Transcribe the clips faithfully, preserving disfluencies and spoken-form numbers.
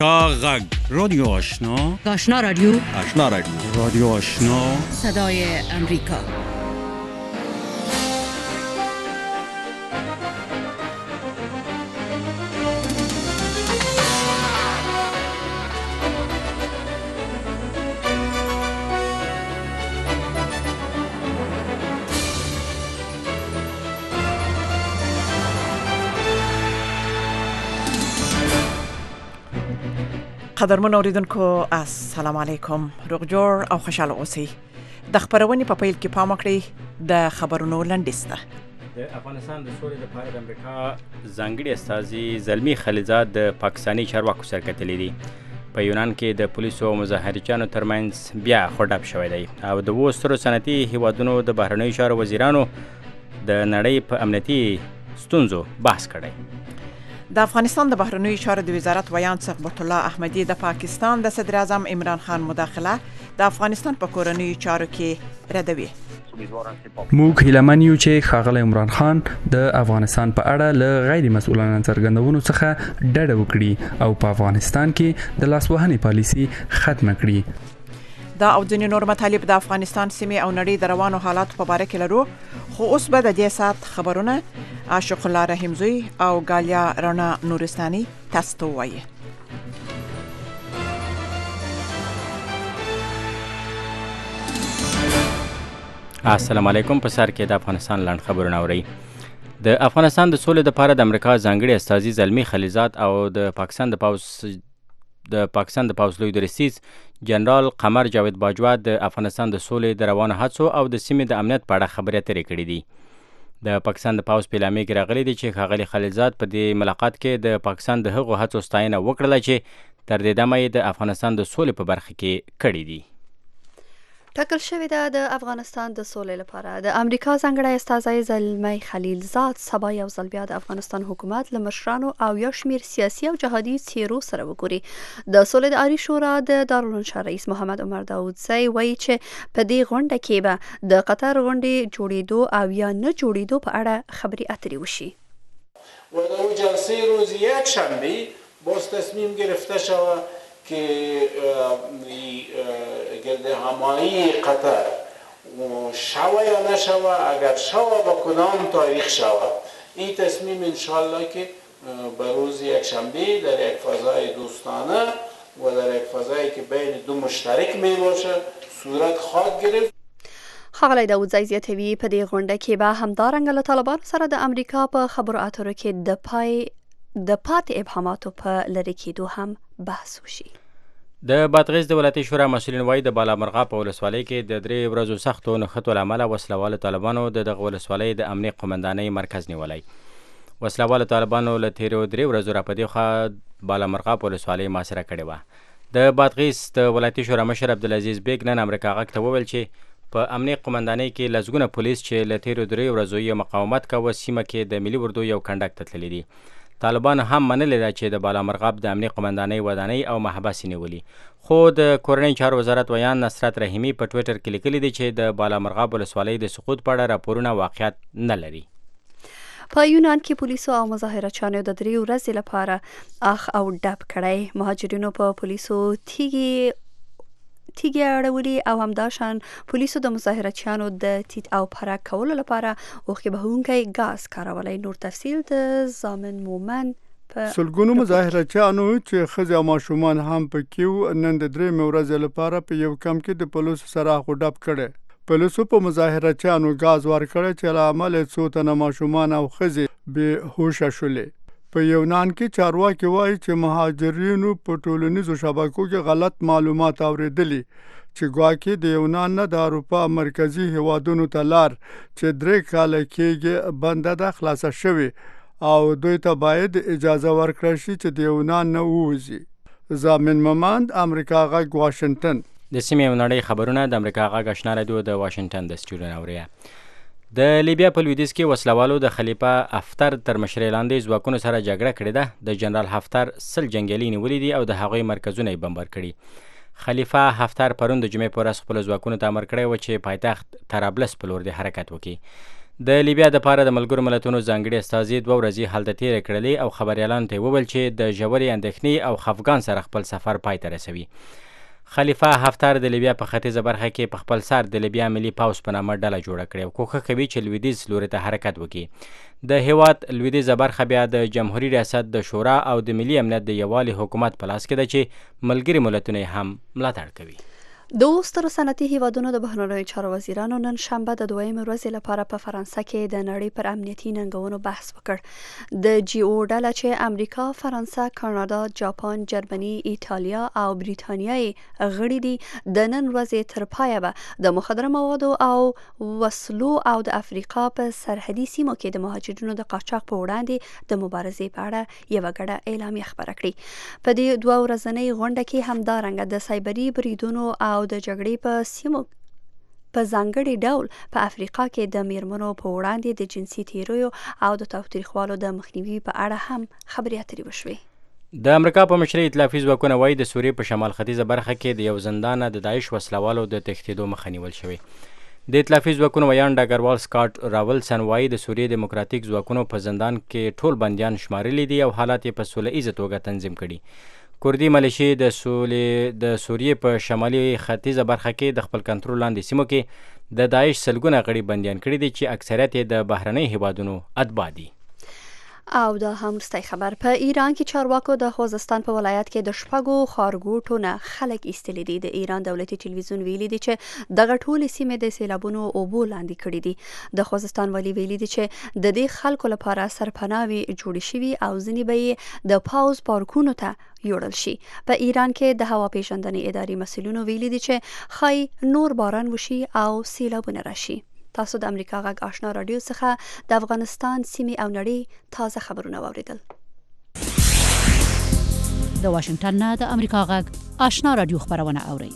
غگ رادیو آشنا آشنا رادیو آشنا رادیو رادیو آشنا صدای امریکا. قدرمن اوریدونکو السلام علیکم، روغ جوړ او خوشاله اوسئ. د خبرونې په پیل کې پام وکړئ د خبرونو لنډیسته. د افغانستان د سولې لپاره د امریکا ځانګړي استازي زلمی خلیلزاد د پاکستاني چارواکو سره کتلي دي. په یونان کې د پولیسو او مظاهرچیانو ترمنځ بیا خوډب شوی دی او د اوو سترو صنعتي هیوادونو د بهرنیو چارو وزیرانو د نړۍ په امنیتي ستونزو بحث کړی. د افغانستان د بهرنیو چارو د وزارت ویان ثبت الله احمدی د پاکستان د صدر اعظم عمران خان مداخله د افغانستان په کورنیو چارو کې ردوي. موږ هیلهمن یو چې ښاغلی عمران خان د افغانستان په اړه له غیر مسؤلانه څرګندونو څخه ډډه وکړي او په افغانستان کې د لاسوهنې پالیسي ختمه کړي. دا او ځینې نور مطالب د افغانستان سیمې او نړۍ د روانو حالاتو په باره کې لرو، خو اوس به د دې ساعت خبرونه عاشق الله رحیمزوی او ګالیا رڼا نورستاني تاسو ته ووایي. السلام علیکم. په سر کې د افغانستان لاند خبرونه اورئ. د افغانستان د سولې لپاره د امریکا ځانګړي استازي زلمی خلیلزاد او د پاکستان د پاوز د پاکستان د پاوز لوی درسیز جنرال قمر جاوید باجوا د افغانستان د سولې د روانو هڅو او د سیمې د امنیت په اړه خبرې اترې کړې دي. د پاکستان د پاوز په اعلامیه کې راغلي دي چې ښاغلي خلیلزاد په دې ملاقات کې د پاکستان د هغو هڅو ستاینه وکړله چې تر دې دمه یې د افغانستان د سولې په برخه کې کړې دي. ټاکل شوې ده د افغانستان د سولې لپاره د امریکا ځانګړی استازی زلمی خلیلزاد سبا یو ځل بیا د افغانستان حکومت له مشرانو او یو شمېر سیاسي او جهادي څیرو سره وګوري. د سولې د عالي شورا د دارالانشا رئیس محمد عمر داودزی وایي چې په دې غونډه کې به د قطر غونډې جوړېدو او یا نه جوړېدو په اړه خبرې اترې وشي. و در اون جلسه روز یک شنبه باز تصمیم گرفته شود که گرد همایی قطر شوه یا نشوه، اگر شوه با کدام تاریخ شوه. این تصمیم انشالله که به روز یک شنبه در یک فضای دوستانه و در یک فضایی که بین دو مشترک می باشه صورت خواهد گرفت. ښاغلی داودزی زیاتوي په دې غونډه کې به همدارنګه له طالبانو سره د امریکا په خبرو اترو کې د پای د پاتې ابهاماتو په لرې کېدو هم بحث وشي. د بادغیس د ولایتي شورا مسؤلین وایي د بالامرغاب په ولسوالۍ کې د درې ورځو سختو نښتو له امله وسله والو طالبانو د دغه ولسوالۍ د امنیې قومندانۍ مرکز نیولی. وسله والو طالبانو له تېرو درې ورځو را په دې خوا بالامرغاب ولسوالۍ محاصره کړې وه. د بادغیس د ولایتي شورا مشر عبدالعزیز بیګ نن امریکا غږ ته وویل چې په امنیې قومندانۍ کې لسګونه پولیس چې له تېرو درې ورځو یې مقاومت کوه سیمه کې د ملي اردو یو کنډک ته تللي دي. طالبانو هم منلې ده چې د بالامرغاب د امنیې قومندانۍ ودانۍ او محبس یې نیولي، خو د کورنۍ چارو وزارت ویان نصرت رحیمي په ټویټر کې لیکلي دي چې د بالامرغاب ولسوالۍ د سقوط په اړه راپورونه واقعیت نه لري. په یونان کې پولیسو او مظاهرچیانو د درې ورځې لپاره اخ او ډب کړی. مهاجرینو په پولیسو تیږې تیږې اړولي او همداشان پولیسو د مظاهرچیانو د تیت او پرک کولو لپاره اوښکې بهونکی ګاز کارولی. نور تفصیل د زامن مومن په سلګونو مظاهرچیانو چې ښځې او ماشومان هم پکې وو نن د درېیمې ورځې لپاره په یو کمپ کې د پولیسو سره اخ و ډب کړی. پولیسو په مظاهرچیانو ګاز ورکړی چې له امله څو تنه ماشومان او ښځې بې هوشه شولې. په یونان کې چارواکي وایي چې مهاجرینو په ټولنیزو شبکو کې غلط معلومات اورېدلي چې ګواکې د یونان نه د اروپا مرکزي هیوادونو ته لار چې درې کاله کېږي بنده ده خلاصه شوې او دوی ته باید اجازه ورکړل شي چې د یونان نه ووځي. زامن ممند امریکا غږ واشنګټن. د سیمې او نړۍ خبرونه د امریکا غږ آشنا رادیو د واشنګټن د سټوډیو نه اورئ. د لیبیا په لویدیځ کې وسلوالو د خلیفه حفتر تر مشرۍ لاندې ځواکونو سره جګړه کړې ده. د جنرال حفتر سل جنګیالي نیولي دي او د هغوی مرکزونه یې بمبار کړي. خلیفه حفتر پرون د جمعې په ورځ خپلو ځواکونو ته امر کړی و چې پایتخت طرابلس په لور د حرکت وکړي. د لیبیا د پاره د ملګرو ملتونو ځانګړي استازي دوه ورځې هلته تېره کړلې او خبریالانو ته وویل چې د ژورې اندېښنې او خفګان سره خپل سفر پای ته رسوي. خلیفه حفتر د لیبیا په ختیځه برخه کې په خپل سر د لیبیا ملي پوځ په نامه ډله جوړه کړې او کوښښ کوي چې لویدیځ لوري ته حرکت وکړي. د هیواد لویدیځه برخه بیا د جمهوریت ریاست د شورا او د ملي امنیت د یووالي حکومت په لاس کې ده چې ملګري ملتونه هم ملاتړ کوي. د اوو سترو صنعتي هیوادونو د بهرنیو چارو وزیرانو نن شنبه د دویمې ورځې لپاره په فرانسه کې د نړۍ پر امنیتي ننګونو بحث وکړ. د جی او ډله چې امریکا، فرانسه، کاناډا، جاپان، جرمني، ایټالیا او بریټانیا یې غړي دي د نن ورځې تر پایه به د مخدره موادو او وسلو او د افریقا په سرحدي سیمو کې د مهاجرینو د قاچاق په وړاندې د مبارزې په اړه یوه ګډه اعلامیه خپره کړې. په دې دوه ورځنۍ غونډه کې همدارنګه د سایبري بریدونو او د جګړې په سیمو په ځانګړي ډول په افریقا کې د میرمنو په وړاندې د جنسي تیریو او د تاوتریخوالو د مخنیوي په اړه هم خبرې اترې وشوې. د امریکا په مشرۍ ائتلافي ځواکونه وایي د سوریې په شمال ختیځه برخه کې د یو زندانه د داعش وسلوالو د تښتېدو مخه نیول شوې. د ائتلافي ځواکونو ویان ډګروال سکاټ راولسن وایي د سوریې دیموکراتیک ځواکونو په زندان کې ټول بندیان شمارلي دي او حالات یې په سوله ایزه توګه تنظیم کړي. کردي ملیشې د سولې د سوریې په شمالي ختیځه برخه کې د خپل کنټرول لاندې سیمو کې د داعش سلګونه غړي بندیان کړي دي چې اکثریت یې د بهرنۍ هیوادونو اتباع دي. او دا هم وروستی خبر. په ایران کې چارواکو د خوزستان په ولایت کې د شپږو ښارګوټو نه خلک ایستلي دي. د ایران دولتي ټلویزیون ویلي دي چې دغه ټولې سیمې د سیلابونو اوبو لاندې کړي دي. د خوزستان والي ویلي دي چې د دې خلکو لپاره سرپناوي جوړې شوي او ځینې به یې د پاوز پارکونو ته یوړل شي. په ایران کې د هوا پیژندنې ادارې مسؤلینو ویلي دي چې ښایي نور باران وشي او سیلابونه راشي. تاسو د امریکا غږ آشنا رادیو څخه د افغانستان سیمې او نړۍ تازه خبرونه واوریدل. د واشنگټن نه د امریکا غږ آشنا رادیو خبرونه اورئ.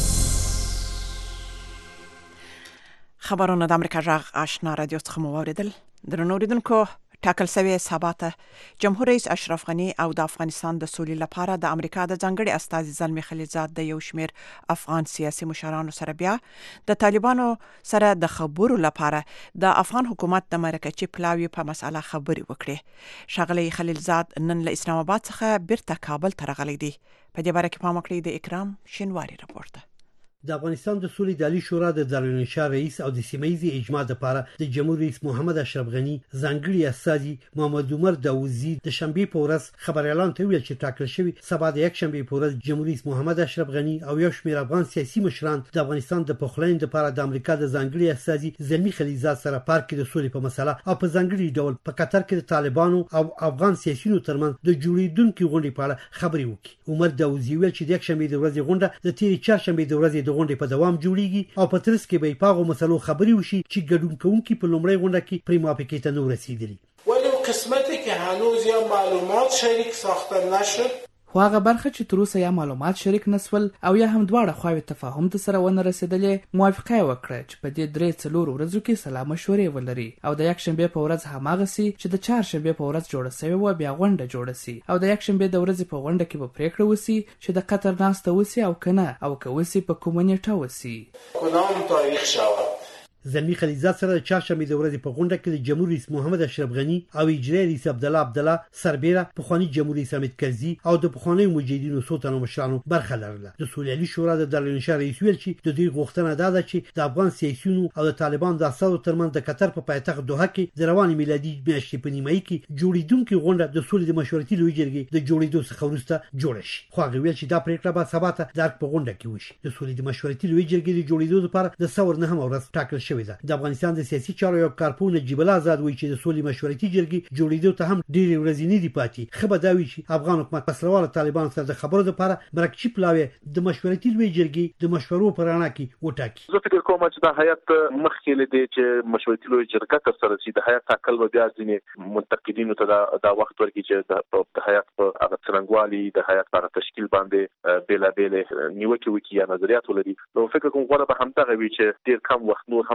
خبرونه د امریکا غږ آشنا رادیو څخه مو واوریدل. درنو اوریدونکو، ټاکل شوی سبا ته جمهور رئیس اشرف غنی او د افغانستان د سولې لپاره د امریکا د ځانګړي استازي زلمي خلیلزاد د یو شمېر افغان سیاسي مشرانو سره بیا د طالبانو سره د خبرو لپاره د افغان حکومت د مرکچي پلاوی په مسأله خبرې وکړي. ښاغلی خلیلزاد نن له اسلام آباد څخه بیرته کابل ته راغلی دی. په دې باره کې پام وکړئ د اکرام شینواری رپورټ ده. د افغانستان د سولې د عالی شورا د دارالانشا رئیس او د سیمایي اجماع لپاره د جمهور رئیس محمد اشرف غنی ځانګړي استازي محمد عمر داوودزی د شنبه په ورځ خبريالانو ته ویل چې ټاکل شوی سبا د یک شنبه په ورځ جمهور رئیس محمد اشرف غنی او یو شمېر افغان سیاسي مشران د افغانستان د پخلاینې لپاره د امریکا د ځانګړي استازي زلمی خلیلزاد سره پارک کې د سولې په مسله او په ځانګړي ډول په قطر کې د طالبانو او افغان سیاسيونو ترمنځ د جوړیدونکو غونډې په اړه خبرې وکړي. عمر داوودزی ویل چې د یک شنبه د ورځې غونډه د تیرې چهارشنبه د ورځې د غونډې په دوام جوړیږي او په ترڅ کې به پاغو مسلو خبري وشي چې ګډون کوونکي په لومړی غونډه کې پرې موافقې ته نه رسیدلي. ولی قسمتی که هنوز یا معلومات شریک ساخته نشد خو هغه برخه چې تر اوسه یا معلومات شریک نسول او یا هم دواړه خواوې تفاهم ته سره ونه رسیدلې موافقه وکړه چې په دې درې څلور ورځو کې سلا مشورې ولري او د یک شنبه په ورځ هماغسي چې د چهار شنبه په ورځ جوړه شوی و بیا غونډه جوړه سي او د یک شنبه د ورځې په غونډه کې به پریکړه وسی چې د قطر ناسته وسی او کنه او که وسی په کومه نیټه وسی. کدام تاریخ شود؟ زلمی خلیلزاد سره د چهارشنبه د ورځې په غونډه کې د جمهور رئیس محمد اشرف غنی او اجرایي رئیس عبد الله عبد الله سربیره پخوانی جمهور رئیس حامد کرزي او د پخوانی مجاهدینو څو تنو مشرانو برخه لرله. د سولې عالی شورا د دارالانشا رئیس ویل چې د دې غوښتنه ده چې د افغان سیاسيونو او د طالبان د اساسو ترمنځ د قطر په پایتخت دوحه کې د رواني میلادي میاشتې په نیمایي کې جوړیدونکو غونډه د سولې د مشورتي لوی جرګې د جوړیدو څخه وروسته جوړه شي. خو هغه ویل چې دا پریکړه به سبا ته د په غونډه کې وشي. د سولې د مشورتي لوی جرګې د جوړیدو لپاره د څور نه هم ورځ ټاکل شوې ده. د افغانستان د سیاسي چارو یو کارپوه نجیب الله آزاد وایي چې د سولې مشورتي جرګې جوړیدو ته هم ډېرې ورځې نه دي پاتې. ښه به دا وي چې افغان حکومت په سروال طالبان سره د خبرو لپاره مرکچي پلاوی د مشورتي لوی جرګې د مشورو په رڼا کې وټاکي. زه فکر کوم چې د هیئت مخکې لدی چې مشورتي لوی جرګه تر سره شي د هیئت ټاکل به بیا ځینې منتقدینو ته دا وخت ورکړي چې د هیئت په هغه څرنګوالي د هیئت په تشکیل باندې بیلابېل نیوکې وکړي یا نظریات ولري. نو فکر کوم غواړم به همدغه وي چې ډېر کم وخت نور هم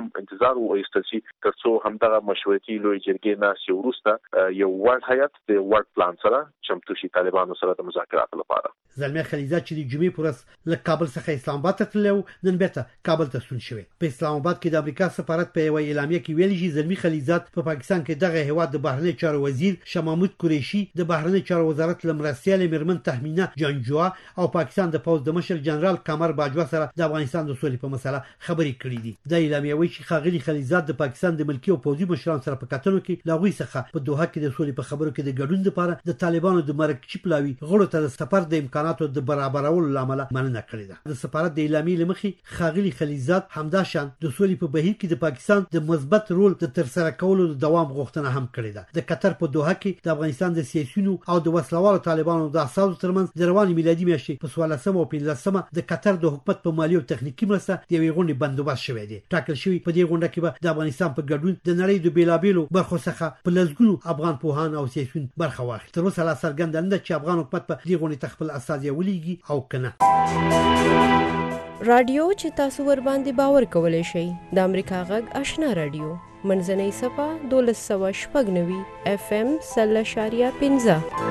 هم انتظار وایستل شي ترڅو همدغه مشورتي لوی جرګې ناسي وروسته یو وړ هیئت د وړ پلان سره چمتو شي طالبانو سره د مذاکراتو لپاره. زلمه خلیزات چې د جمعې پر ورځ له کابل څخه اسلام آباد ته تللی نن بیرته کابل ته ستون شوی. په اسلام آباد کې د امریکا سفارت په یوه اعلامیه کې ویلي چې زلمي خلیزات په پاکستان کې دغه هیواد د بهرنی چارو وزیر شاه محمود قریشي، د بهرنی چارو وزارت لمرستیال میرمن تهمینه جانجوا او پاکستان د پوز د مشر جنرال قمر باجوا سره د افغانستان د سولې په مسله خبرې کړې دي. د اعلامیه وایي چې ښاغلي خلیزات د پاکستان د ملکی او پوزي مشرانو سره په کتنو کې لاغوي څخه په دوحه کې د سولې په خبرو کې د ګډون لپاره د طالبانو د مرکچی پلاوي غړو ته د سفر د امکاناتو د برابرولو لامل مننه کړې ده. د سفارت د اعلامیې لمخې ښاغلي خلیزات همداشان د سولې په بهیر کې د پاکستان د مثبت رول د ترسره کولو د دوام غوښتنه هم کړې ده. د قطر په دوحه کې د افغانستان د سیاسيونو او د وسلوالو طالبانو د اساسو ترمنځ د رواني میلادي میاشتې په سوالسمه او پنځلسمه د قطر د حکومت په مالی او تخنیکی مرسته د یوې غونډې بندوبست شوی دی. ټاکل شوی په دې غونډه کې به د افغانستان په ګډون د نړۍ د بیلابېلو برخو څخه په لږګونو افغان پوهان او سیاسيون برخه واخلي. تر اوسه لا څرګنده نه ده چې افغان حکومت په دې غونډې ته خپل استازي ولېږي او کنه. رادیو چې تاسو ور باندې باور کولای شئ د امریکا غږ آشنا رادیو منځنۍ صفه دولس سوه شپږ نوي اف ام سل اشاریه پنځه.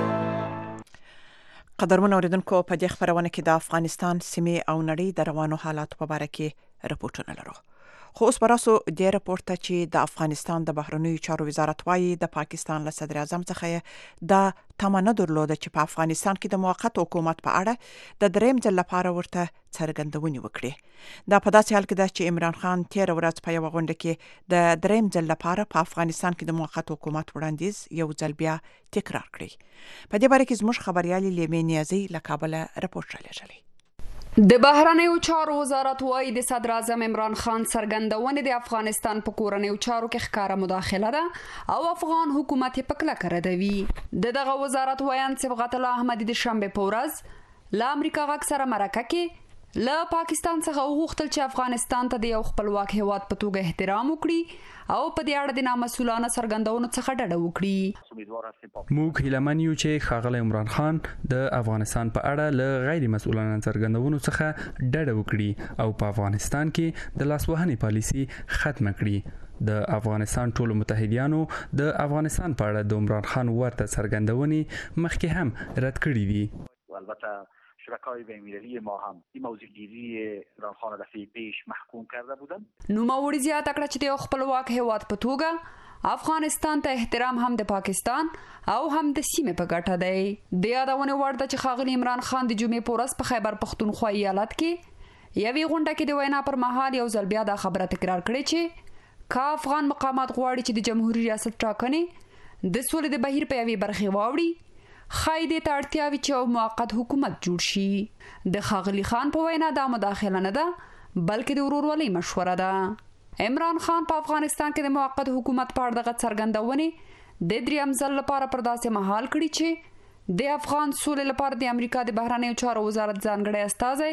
قدرمن اوریدونکو په دې خبرونه کې د افغانستان سیمې او نړۍ د روانو حالات په اړه کې رپورټونه لرو. خو اوس براسو د راپورټ ته چې د افغانستان د بهرنیو چارو وزارت وايي د پاکستان له صدر اعظم څخه د تمنه درلوده چې په افغانستان کې د موقت حکومت په اړه د دریم ځل لپاره ورته څرګندونې وکړي. دا په داسې حال کې ده چې عمران خان تیر ورځ په یو غونډه کې د دریم ځل لپاره په افغانستان کې د موقت حکومت وړاندیز یو ځل بیا تکرار کړی. په دې باره کې زموږ خبريالي لیمې نیازي له کابل راپورټ رالیږلی. د بهرنیو چارو وزارت وايي د صدر اعظم عمران خان څرګندونه د افغانستان په کورنیو چارو کې ښکاره مداخله ده او افغان حکومت په کلکه ردوي. د دغه وزارت وایي صبغت الله احمدي د شنبه په ورځ له امریکا غږ سره مرکه کې له پاکستان څخه وغوښتل چې افغانستان ته د یو خپلواک هیواد په توګه احترام وکړي او په دې اړه د نامسؤلانه څرګندونو څخه ډډه وکړي. موږ هیله منو چې ښاغلی عمران خان د افغانستان په اړه له غیر مسؤلانه څرګندونو څخه ډډه وکړي او په افغانستان کې د لاسوهنې پالیسي ختم کړي. د افغانستان ټولو متحدینو د افغانستان په اړه د عمران خان ورته څرګندونې مخکې هم رد کړې دي. البته شرکای بین‌المللی ما هم این موضوع گیری عمران خان دفعه پیش محکوم کرده بودند. نوموړي زیاته کړه چې د خپلواک هیواد په توګه افغانستان ته احترام هم د پاکستان او هم د سیمې په ګټه دی. د یادونه وړ ده چې ښاغلي عمران خان د جمعې په ورځ په خیبر پښتونخوا ایالت کې یوې غونډه کې د وینا پر مهال یو ځل بیا دا خبره تکرار کړې چې کا افغان مقامات غواړي چې د جمهوریت ریاست ټاکنې د سولې د بهیر په یوې برخې واوړي خایدې ته اړتیا وي چې موقت حکومت جوړ شي. د ښاغلي خان په وینا دا مداخله نه ده بلکې د ورورولۍ مشوره ده. عمران خان په افغانستان کې د موقت حکومت په اړه دغه څرګندونې د دریم ځل لپاره پر داسې مهال کړي چې د افغان سولې لپاره د امریکا د بهرنیو چارو وزارت ځانګړی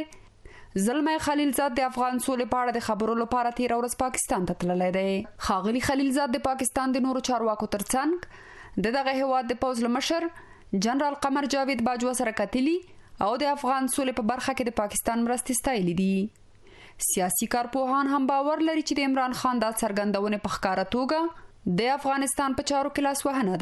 استازی زلمه خلیلزاد د افغان سولې په اړه د خبرو لپاره تیر ورځ پاکستان ته تللی دی. ښاغلي خلیلزاد د پاکستان د نورو چارواکو ترڅنګ د دغه هیواد د پوز مشر جنرال قمر جاوید باجوا سره کتلی او د افغان سولې په برخه کې د پاکستان مرستې ستایلې دي. سیاسي کارپوهان هم باور لري چې د عمران خان دا څرګندونه په ښکاره توګه د افغانستان په چارو کې لاسوهنه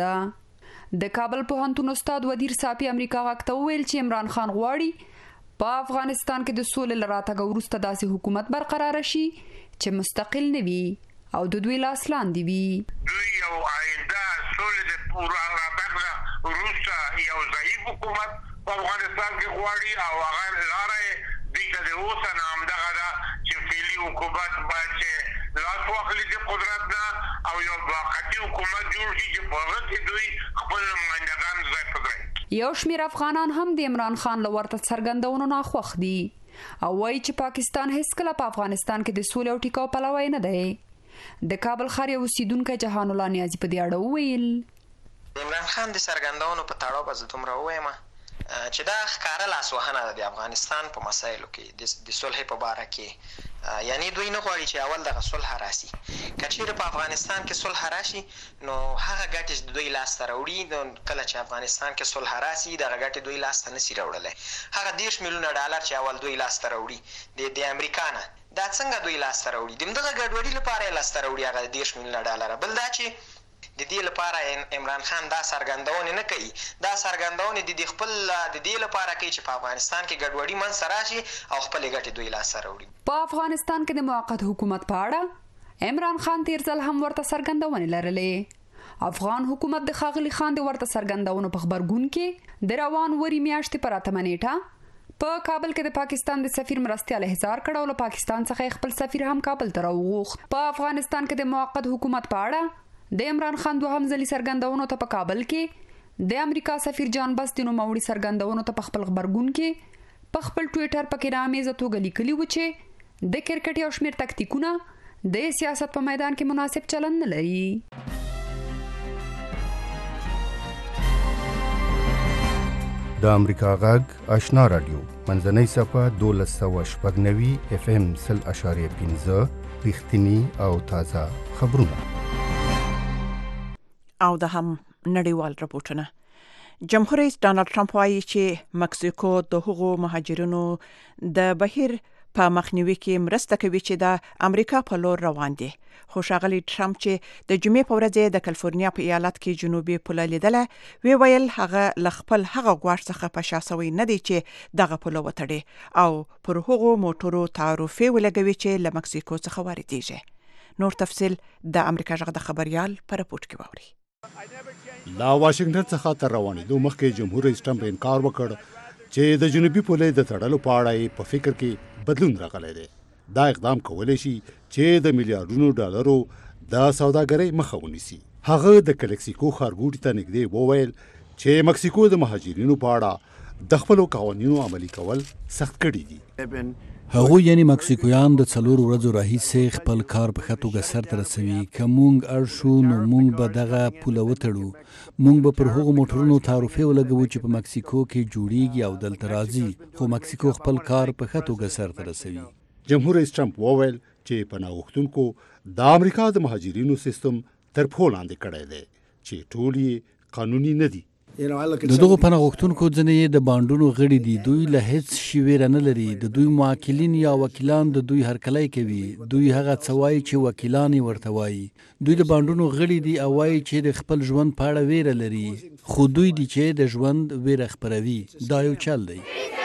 ده. د کابل پوهنتون استاد ودیر صافي امریکا غږ ته وویل چې عمران خان غواړي په افغانستان کې د سولې لراتګ وروسته داسې حکومت برقرار شي چې مستقل نه وي او د دوی لاس لاندې وي. دوی یو آینده سولې د پورا راتګ وروسته یو ضعیف حکومت په افغانستان کې غواړي او هغه لاره دې ته د اوسه نه همدغه ده چې فعلي حکومت باید چې لاس واخلي د قدرت نه او یو موقتي حکومت جوړ شي چې په هغه کې دوی خپل نمایندګان ځای په ځای. یو شمېر افغانان هم د عمران خان له ورته څرګندونو ناخوښ دي او وایي چې پاکستان هیڅکله په افغانستان کې د سولې او ټیکاو پلوی نه دی. د کابل ښار یو اوسیدونکی جهان الله نیازي په دې اړه وویل عمران خان د څرګندونو په تړاو به زه دومره ووایم چې دا ښکاره لاسوهنه ده د افغانستان په مسایلو کې د صلح په باره کې. یعنی دوی نه غواړي چې اول دغه صلح راشي. که چیرې په افغانستان کې صلح راشي نو هغه ګټې چې دوی لاسته راوړي نو کله چې افغانستان کې صلح راشي دغه ګټې دوی لاسته نشي راوړلی. هغه دېرش میلیونه ډالر چې اول دوی لاسته راوړي د د امریکا نه دا څنګه دوی لاسته راوړي د همدغه ګډوډي لپاره یې لاسته راوړي هغه دېرش میلیونه ډالره. بل دا چې د دې لپاره عمران خان دا څرګندونې نه کوي، دا څرګندونې د دې خپل د دې لپاره کوي چې په افغانستان کې ګډوډي منځته راشي او خپلې ګټې دوی لاسته راوړي. په افغانستان کې د موقت حکومت په اړه عمران خان تیر ځل هم ورته څرګندونې لرلې. افغان حکومت د ښاغلي خان د ورته څرګندونو په خبرګون کې د روان وري میاشتې پر اتمه نیټه په کابل کې د پاکستان د سفیر مرستیال احضار کړ او له پاکستان څخه خپل سفیر هم کابل ته راوغوښت. په افغانستان کې د موقت حکومت په اړه د عمران خان دوهم ځلي څرګندونو ته په کابل کې د امریکا سفیر جان بس د نوموړي څرګندونو ته په خپل خبرګون کې په خپل ټویټر په کې رامیزه توګه لیکلي و چې د کرکټ یو شمېر تکتیکونه د سیاست په میدان کې مناسب چلند نه لري. د امریکا غږ آشنا رادیو منځنۍ صفحه دولس سوه شپږ نوي اف ام سل اشاریه پنځه رښتیني او تازه خبرونه او د هم نړیوال راپورټونه. جمهور رئیس ډانلډ ټرمپ وایي چې مکسیکو د هغو مهاجرینو د بهیر په مخنیوي کې مرسته کوي چې د امریکا په لور روان دي. خو ښاغلی ټرمپ چې د جمعې په ورځ د کالیفورنیا په ایالت کې جنوبي پوله لیدله وی ویل هغه ل خپل هغه غواړ څخه په شاسوي نه دی چې دغه پوله وتړي او پر هغو موټرو تعرفه ولګوي چې له مکسیکو څخه واردېږي. نور تفصيل د امریکا ژغ د خبريال پر رپورت کې ووري. لا واشنگټن څخه تر روانېدو مخکې جمهور رئیس ټرمپ انکار وکړ چې د جنوبي پولې د تړلو په اړه په فکر کې بدلون راغلی دی. دا اقدام کولی شي چې د میلیارډونو ډالرو د سوداګرۍ مخه ونیسي. هغه د کلکسیکو ښارګوټي ته نږدې وویل چې مکسیکو د مهاجرینو په اړه د خپلو قوانینو عملي کول سخت کړي دي. هغه یعنی مکسیکویان د څلور ورځو راهیسې خپل کار په ښه توګه سرته رسوي. که موږ اړ شو نو موږ به دغه پوله وتړو. موږ به پر هغو موټرونو تعرفه ولګوو چې په مکسیکو کې جوړیږي او دلته راځي، خو مکسیکو خپل کار په ښه توګه سرته رسوي. جمهور رئیس ټرمپ وویل چې پناه غوښتونکو د امریکا د مهاجرینو سیستم تر پښو لاندې کړی دی چې ټول یې قانوني نه دي. د دغو پناه غوښتونکو ځینې یې د بانډونو غړي دي. دوی له هیڅ شي ویره نه لري. د دوی موکلین یا وکیلان د دوی هرکلی کوي. دوی هغه څه وایي چې وکیلان یې ورته وایي. دوی د بانډونو غړي دي او وایي چې د خپل ژوند په اړه ویره لري، خو دوی دي چې د ژوند ویره خپروي. دا یو چل دی.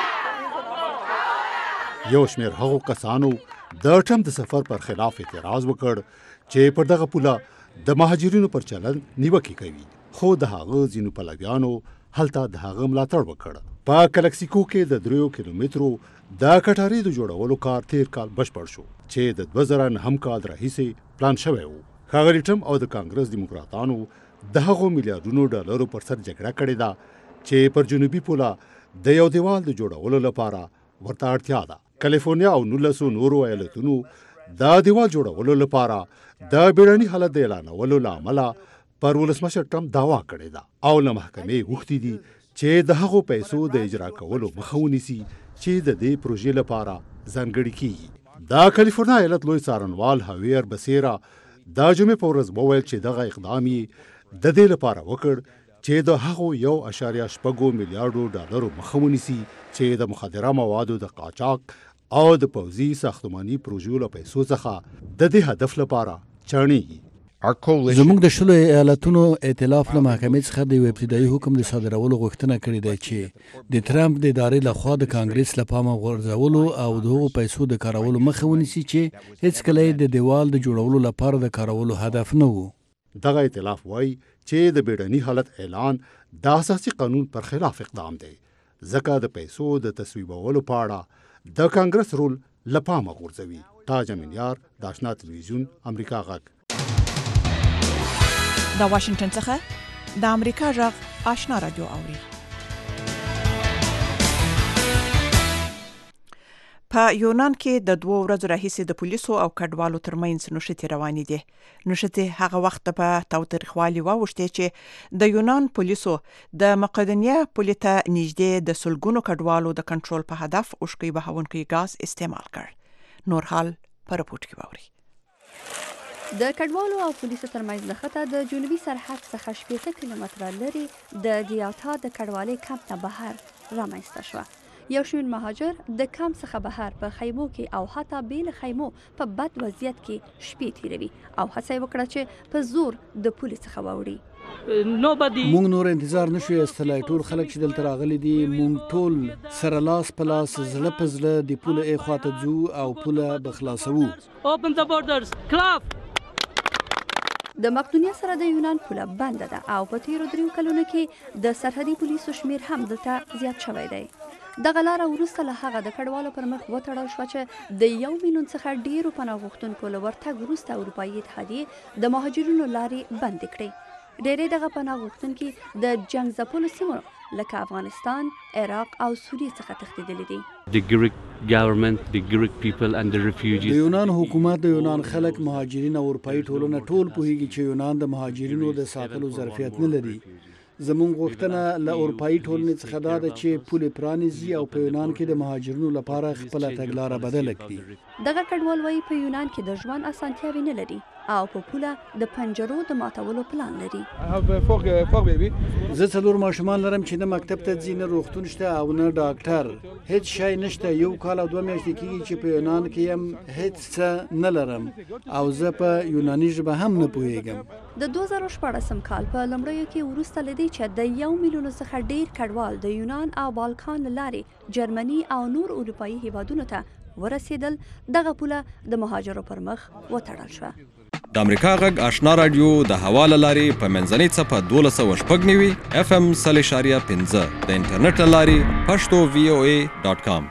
یو شمېر هغو کسانو د ټرمپ د سفر پر خلاف اعتراض وکړ چې پر دغه پوله د مهاجرینو پر چلند نیوکې کوي، خو د هغه ځینو پلویانو هلته د هغه ملاتړ وکړ. په کلکسیکو کې د دریو کیلومترو د کټارې د جوړولو کار تیر کال بشپړ شو چې د دوه زره نهم کال راهیسې پلان شوی و. ښاغلي ټرمپ او د کانګرس دیموکراتانو د هغو میلیارډونو ډالرو پر سر جګړه کړې ده چې پر جنوبي پوله د یو دیوال د جوړولو لپاره ورته اړتیا ده. کالیفورنیا او نولسو نورو ایالتونو د دیوال جوړولو لپاره د بیړني حالت د اعلانولو له امله پر ولسمشر ټرمپ دعوا کړې ده او له محکمې غوښتي دي چې د هغو پیسو د اجرا کولو مخه ونیسي چې د دې پروژې لپاره ځانګړي کیږي. د کالیفورنیا ایالت لوی څارنوال هاویر بسیرا د جمعې په ورځ وویل چې دغه اقدام یې د دې لپاره وکړ چې د هغو یو اشاریه شپږو میلیارډو ډالرو مخه ونیسي چې د مخدره موادو د قاچاق او د پوځي ساختماني پروژو له پیسو څخه د دې هدف لپاره چاڼېږي. زموږ د شلو ایالتونو ائتلاف له محکمې څخه د یو ابتدایي حکم د صادرولو غوښتنه کړې ده چې د ټرمپ د ادارې لخوا د کانګرس له پامه غورځولو او د هغو پیسو د کارولو مخه ونیسي چې هیڅکله یې د دیوال د جوړولو لپاره د کارولو هدف نه و. دغه ائتلاف وایي چې د بیړني حالت اعلان د اساسي قانون پر خلاف اقدام دی، ځکه د پیسو د تصویبولو په اړه د کانګرس رول له پامه غورځوي. تاج امینیار، د آشنا تلویزیون، امریکا غږ. د واشنگټن څخه د امریکا غږ آشنا رادیو اوري. په یونان کې د دوه ورځو راهیسې د پولیسو او کډوالو ترمنځ نښتې روانې دي. نښتې هغه وخت په تاوتریخوالي واوښتې چې د یونان پولیسو د مقدونیه پولې ته نږدې د سلګونو کډوالو د کنټرول په هدف اوښکې بهونکی ګاز استعمال کړ. نور حال په رپورټ کې واوري. د کډوالو او پولیسو ترمنځ نښته د جنوبي سرحد څخه شپېته کیلومتره لرې د ګیاتا د کډوالۍ کمپ نه بهر رامنځته شوه. یو شمېر مهاجر د کمپ څخه بهر په خیمو کې او حتی بې له خیمو په بد وضعیت کې شپې تیروي او هڅه یې وکړه چې په زور د پولې څخه واوړي. مونږ نور انتظار نشو ایستلای. ټول خلک چې دلته راغلي دي مونږ ټول سره لاس په لاس زړه په زړه د پوله ای خواته ځو او پوله به خلاصوو. د مقدونیه سره د یونان پوله بنده ده او په تیرو دریو کلونو کې د سرحدي پولیسو شمیر هم دلته زیات شوی دی. دغه لاره وروسته له هغه د کډوالو پر مخ وتړل شوه چې د یو میلیون څخه ډیرو پناه غوښتونکو له ورتګ وروسته اروپایي اتحادیې د مهاجرینو لارې بندې کړې. ډېری دغه پناه غوښتونکي د جنګ ځپلو سیمو لکه افغانستان، عراق او سوریې څخه تښتېدلي دي. The Greek government, the Greek people and the refugees. د یونان حکومت، د یونان خلک، مهاجرین او اروپایي ټولنه ټول پوهیږي چې یونان د مهاجرینو د ساتلو ظرفیت نه لري. زموږ غوښتنه له اروپایي ټولنې څخه دا ده چې پولې پرانیزي او په یونان کې د مهاجرینو لپاره خپله تګلاره بدله کړي. دغه کډوال وایي په یونان کې د ژوند اسانتیاوې نه لري او په پوله د پنجرو د ماتولو پلان لري. زه څلور ماشومان لرم چې نه مکتب ته ځي، نه روغتون شته او نه ډاکټر. هیڅ شی نشته. یو کال او دوه میاشتې کېږي چې په یونان کې یم، هیڅ څه نه لرم او زه په یوناني ژبه هم نه پوهیږم. د دوه زره شپاړسم کال په لومړیو کې وروسته له دې چې د یو میلیون څخه ډیر کډوال د یونان او بالکان له لارې جرمني او نور اروپایي هیوادونو ته ورسېدل، دغه پوله د مهاجرو پر مخ وتړل شوه. د امریکا غږ آشنا رادیو د هوا له لارې په منځنۍ څپه دولس سوه شپږ نوي اف ام سل اشاریه پنځه د انټرنیټ له لارې پښتو وی او ای ډاټ کام.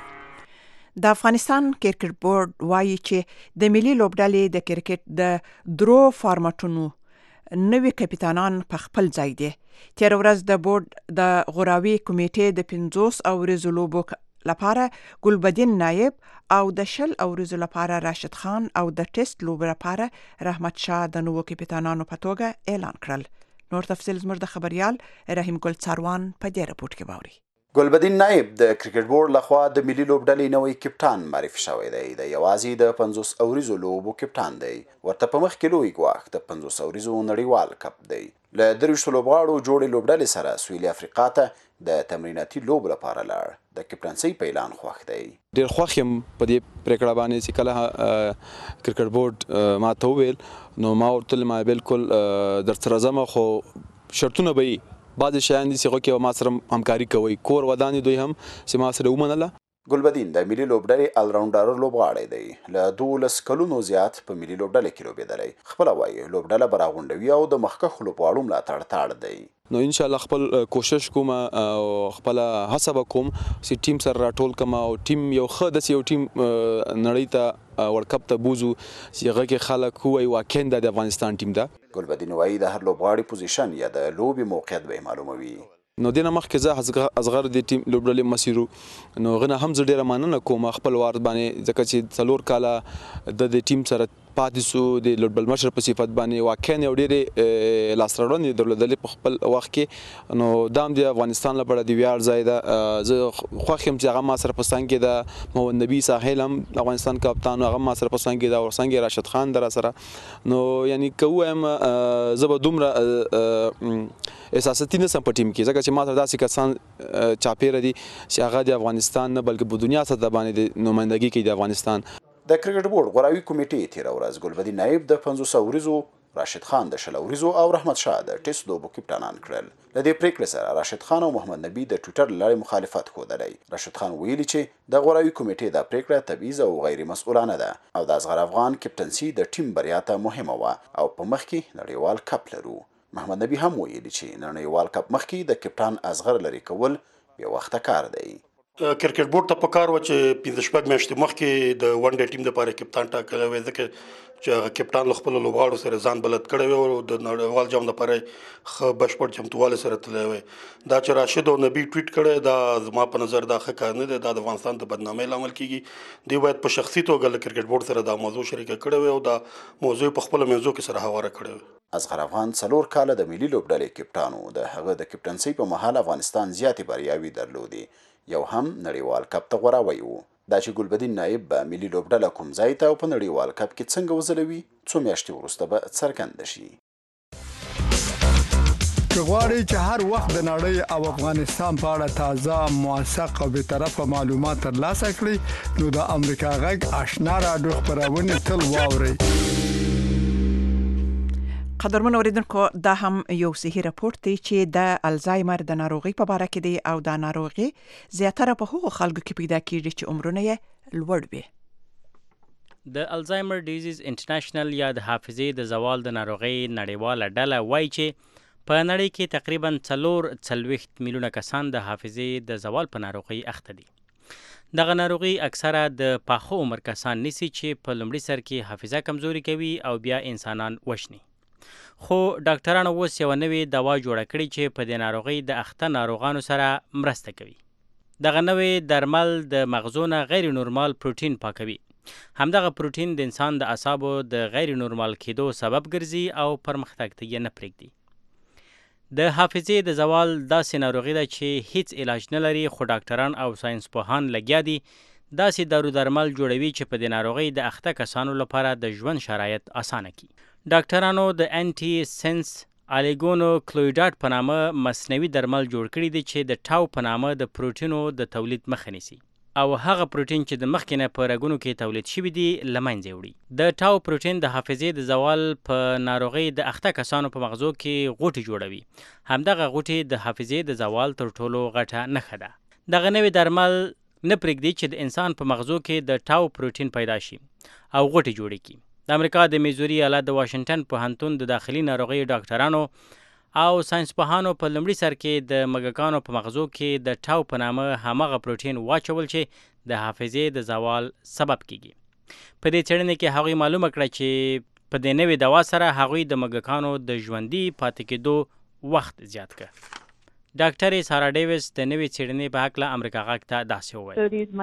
د افغانستان کرکټ بورډ وایي چې د ملي لوبډلې د کرکټ د درو فارمټونو نوي کپټانان په خپل ځای دي. تیر ورځ د بورډ د غوراوي کمیټې د پنځوس او ورځو لوبو لپاره ګلبدین نایب او د شل او ورځو لپاره راشد خان او د ټیسټ لوبو لپاره رحمت شاه د نوو کپټانانو په توګه اعلان کړل. نور تفصیل زموږ د خبريال رحیم ګل څاروان په دې رپورت کې باوري. ګلبدین نایب د کرکټ بورډ لخوا د ملي لوبډلې نوی کپټان معرفي شوی دی. د یوازې د پنځوس اوریزو لوبو کپټان دی. ورته په مخ کې لوی ګواښ د پنځوس اوریزو نړیوال کپ دی. له درویشتو لوبغاړو جوړې لوبډلې سره سویلي افریقا ته د تمریناتي لوبو لپاره لاړ. د کپټانسۍ په اعلان خوښ دی. ډېر خوښ یم په دې پرېکړه باندې چې کله کرکټ بورډ ما ته وویل نو ما ورته ویل ما بالکل درسره ځم، خو شرطونه به وي. بعضې شیان دي چې هغو کې ما سره همکاري کوئ. کور ودانې دوی هم چې ما سره ومنله. ګلبدین د ملي لوبډلې الراونډر لوبغاړی دی. له دولس کلونو زیات په ملي لوبډلې کې لوبېدلی. خپله وایي لوبډله به راغونډوي او د مخکښو لوبغاړو ملاتړ تاړ دی. نو ان شاء الله خپل کوشش کوم او خپل هڅه وکوم چې ټیم سره راټول کم او ټیم یو ښه داسې یو ټیم نړۍ ته ورلډ کپ ته بوزو چې هغه کې خلک وایي واقعا د افغانستان ټیم ده. ګلبدین وایي د هر لوبغاړي پوزیشن یا د لوبې موقعیت به معلوموي. نو دینه مخکې زه اصغر د ټیم لوبډلې مسیرو نو غنه هم زه ډیره مننه کوم خپل وار باندې ځکه چې څلور کاله د ټیم سره پاتې سو د لوبډل مشر په صفت باندې واقعا یو ډېرې لاسته درلودلې په خپل وخت کې. نو دام د افغانستان لپاره د ویاړ ځای ده. زه خوښ یم چې هغه ما سره په څنګ کې د محمد نبي ساحل هم افغانستان کپتان هغه ما سره په څنګ کې د ورڅنګ راشد خان در سره. نو یعنی که وایم زه به دومره احساساتي نسم په ټیم کې ځکه چې ما سره داسې کسان چاپېره دي چې هغه د افغانستان نه بلکې په دنیا سطح باندې د نمایندګي کوي د افغانستان. د کرکټ بورډ غوراوي کمیټې تیره ورځ ګلبدین نایب د پنځوس اوریزو، راشد خان د شل اوریزو او رحمت شاه د ټیسټ لوبو کپټانان کړل. له دې پریکړې سره راشد خان او محمد نبي د ټویټر له لارې مخالفت ښودلی. راشد خان ویلي چې د غوراوي کمیټې دا پریکړه تبعیض او غیر مسؤلانه ده او د اصغر افغان کپټنسي د ټیم بریا ته مهمه وه او په مخ کې نړیوال کپ لرو. محمد نبي هم ویلي چې نړیوال کپ مخکې د کپټان اصغر لري کول بې وخته کار دی. کرکټ بورډ ته پکار و چې پنځه شپږ میاشتې مخکې د ون ډے ټیم لپاره کپټان ټاکلی وی ځکه چې کپټان له خپلو لوبغاړو سره ځان بلد کړی وی او د نړیوال جام لپاره ښه بشپړ چمتووالی سره تللی وی. دا چې راشد او نبي ټویټ کړی دا زما په نظر دا ښه کار نه دی. دا د افغانستان د بدنامۍ لامل کیږي. دوی باید په شخصي توګه له کرکټ بورډ سره دا موضوع شریکه کړې وی او دا موضوع په خپله منځو کې سره هواره کړې وی. اصغر افغان څلور کاله د ملي لوبډلې کپټان و. د هغه د کپټنسۍ په مهال افغانستان زیاتې بریاوې درلودې. یو هم نړیوال کپ ته غوراوی و. دا چې ګلبدین نایب به ملي لوبډله کوم ځای ته او په نړیوال کپ کې څنګه وځلوي څو میاشتې وروسته به څرګنده شي. چې غواړئ چې هر وخت د نړۍ او افغانستان په اړه تازه موثق او به طرفه معلومات ترلاسه کړئ نو د امریکا غږ آشنا رادیو خبرونه تل واورئ. قدرمن اوریدونکو دا هم یو صحیح راپورټ دی چې د الزایمر د ناروغي په اړه کې دی او دا ناروغي زیاتره په هغو خلکو کې پیدا کیږي چې عمرونه یې لوړ وي. د الزایمر ډیزیز انټرنیشنل یا د حافظې د زوال د ناروغۍ نړیواله ډله وایي چې په نړۍ کې تقریبا څلور څلوېښت میلیونه کسان د حافظې د زوال په ناروغۍ اخته دي. دغه ناروغي اکثره د پاخه عمر کسان نیسي چې په لومړي سر کې حافظه کمزوري کوي او بیا انسانان وژني. خو ډاکټرانو اوس یوه نوې دوا جوړه کړې چې په دې ناروغۍ د اخته ناروغانو سره مرسته کوي. دغه نوې درمل د مغزو نه غیر نورمال پروتین پاکوي. همدغه پروتین د انسان د اعصابو د غیر نورمال کېدو سبب ګرځي او پرمختګ ته یې نه پرېږدي. د حافظې د زوال داسې ناروغي ده چې هیڅ علاج نه لري، خو ډاکټران او ساینسپوهان لګیا دي داسې دارو درمل جوړوي چې په دې ناروغۍ د اخته کسانو لپاره د ژوند شرایط اسانه کړي. ډاکټرانو د انټي سنس الیګونو کلویډاټ په نامه مصنوعي درمل جوړ کړي دي چې د ټاو په نامه د پروتینو د تولید مخه نیسي او هغه پروتین چې د مخکې نه په رګونو کې تولید شوي دي له منځه وړي. د ټاو پروتین د حافظې د زوال په ناروغۍ د اخته کسانو په مغزو کې غوټې جوړوي. همدغه غوټې د حافظې د زوال تر ټولو غټه نښه ده. دغه نوې درمل نه پرېږدي چې د انسان په مغزو کې د ټاو پروتین پیدا شي او غوټې جوړې کړي. د امریکا د میزوري ایالت د واشنګټن پوهنتون د داخلي ناروغیو ډاکټرانو او ساینسپوهانو په لومړي سر کې د مږکانو په مغزو کې د ټاو په نامه همغه پروتین واچول چې د حافظې د زوال سبب کیږي. په دې څېړنې کې هغوی معلومه کړه چې په دې نوې دوا سره هغوی د مږکانو د ژوندي پاتې کېدو وخت زیات کړ. ډاکټر سارا ډیویس د نوې څېړنې په هکله امریکا غږ ته داسې وویل.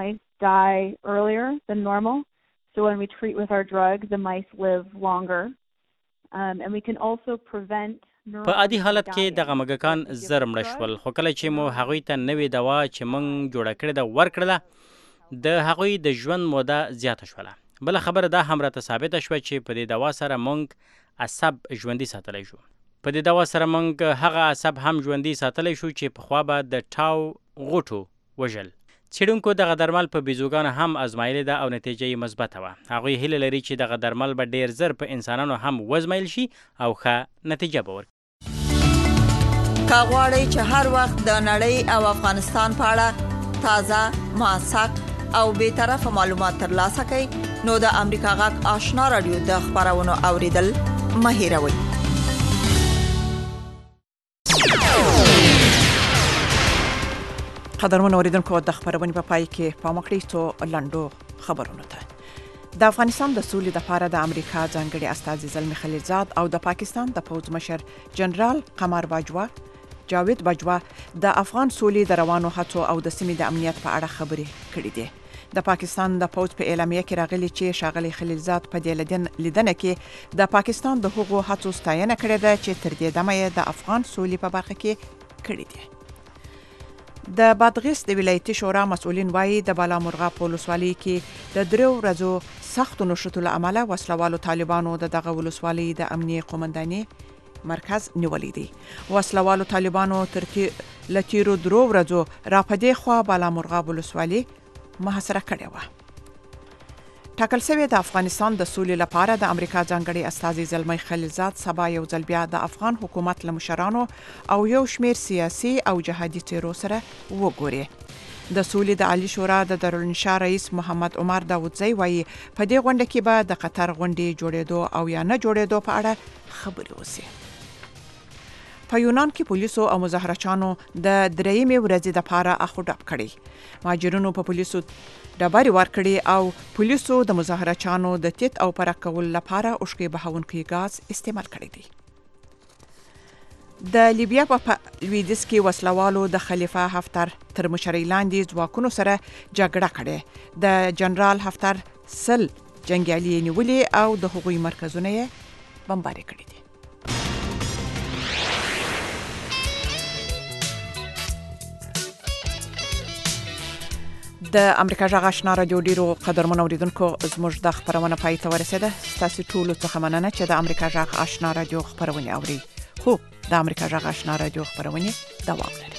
So when we treat with our drug, the mice live longer, um, and we can also prevent. په عادي حالت کې دغه مږکان زر مړه شول، خو کله چې مو هغوی ته نوې دوا چې موږ جوړه کړې ده ورکړله، د هغوی د ژوند موده زیاته شوله. بله خبره دا هم راته ثابته شوه چې په دې دوا سره موږ عصب ژوندي ساتلی شو. په دې دوا سره موږ هغه عصب هم ژوندي ساتلی شو چې پخوا به د ټاو غوټو وژل. څېړونکو دغه درمل په بیزوګانو هم ازمایلې ده او نتیجه یې مثبته وه. هغوی هیله لري چې دغه درمل به ډېر زر په انسانانو هم وازمایل شي او ښه نتیجه به ورکړي. که غواړئ چې هر وخت د نړۍ او افغانستان په اړه تازه، موثق او بېطرفه معلومات ترلاسه کړئ نو د امریکا غږ آشنا راډیو د خپرونو اوریدل مه هېروئ. قدرمن اوریدونکو د خبرونې په پای کې پام وکړئ څو لنډو خبرونو ته. د افغانستان د سولې لپاره د امریکا ځانګړي استازي زلمی خلیلزاد او د پاکستان د پوځ مشر جنرال قمر باجوا جاوید باجوا د افغان سولې د روانو هڅو او د سیمې د امنیت په اړه خبرې کړې دي. د پاکستان د پوځ په اعلامیه کې راغلي چې ښاغلي خلیلزاد په دې لیدنه کې د پاکستان د هغو هڅو ستاینه کړې ده چې تر دې دمه یې د افغان سولې په برخه کې کړې دي. د بادغیس د ولایتي شورا مسؤلین وایي د بالامرغاب په ولسوالۍ کې د دریو ورځو سختو نښتو له امله وسلوالو طالبانو د دغه ولسوالۍ د امنیې قومندانۍ مرکز نیولی دی. وسلوالو طالبانو تر له تیرو درو ورځو را په دې خوا بالامرغاب ولسوالۍ محاصره کړې وه. ټاکل شوی د افغانستان د سولې لپاره د امریکا ځانګړي استازي زلمی خلیلزاد سبا یو ځل بیا د افغان حکومت له مشرانو او یو شمیر سیاسي او جهادي څیرو سره وګوري. د سولې د عالی شورا د دارالانشا رئیس محمد عمر داودزی وایي په دې غونډه کې به د قطر غونډې جوړېدو او یا نه جوړېدو په اړه خبرې وشي. په یونان کې پولیسو او مظاهرچانو د درېیمې ورځې دپاره اخو ډب کړی. مهاجرینو په پولیسو ډبرې ورکړې او پولیسو د مظاهرچانو د تیت او پرک کولو لپاره اوښکې بهونکي ګاز استعمال کړی دی. د لیبیا په لویدیځ کې وسلوالو د خلیفه حفتر تر مشرۍ لاندې ځواکونو سره جګړه کړې. د جنرال حفتر سل جنګیالي نیولي او د هغوی مرکزونه یې بمباري کړي دي. د امریکا غږ آشنا راډیو ډیرو قدرمن اوریدونکو زموږ د خبرونه پای ته ورسېده. ستاسو ټولو څخه مننه چې د امریکا غږ آشنا راډیو خبرونه اوري. خو د امریکا جغ آشنا رادیو خبرونه دوام لري.